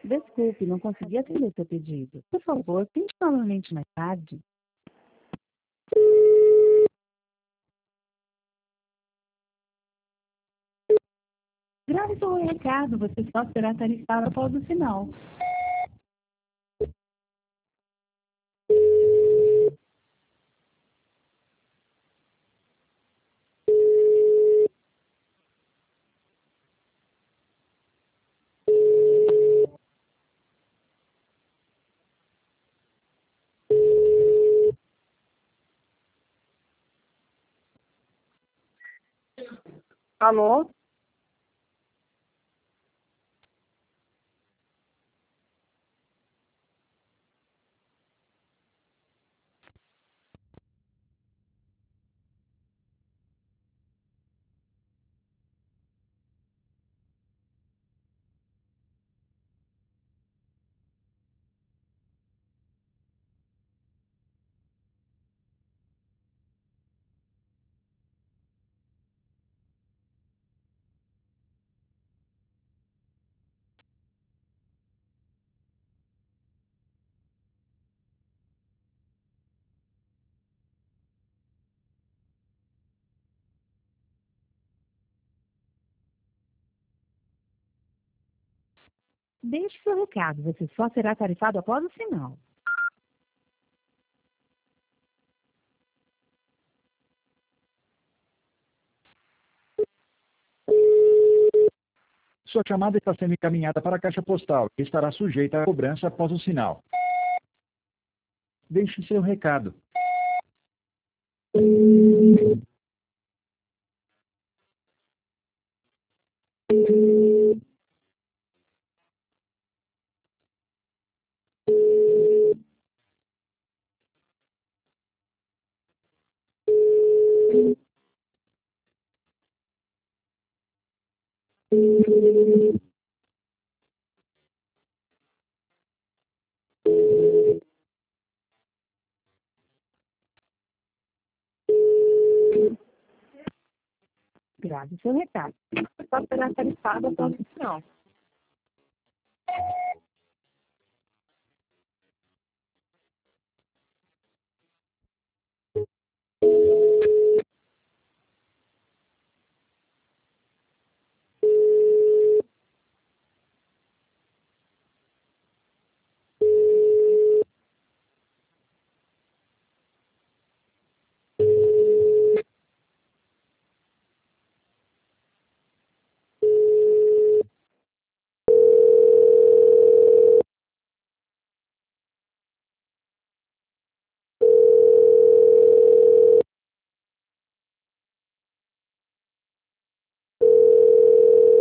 Desculpe, não consegui atender seu pedido. Por favor, tente novamente mais tarde. Grave seu recado, você só será tarifado após o sinal. Alô? Deixe seu recado, você só será tarifado após o sinal. Sua chamada está sendo encaminhada para a caixa postal e estará sujeita à cobrança após o sinal. Deixe seu recado. Grave seu recado, você só será tarifado após o sinal.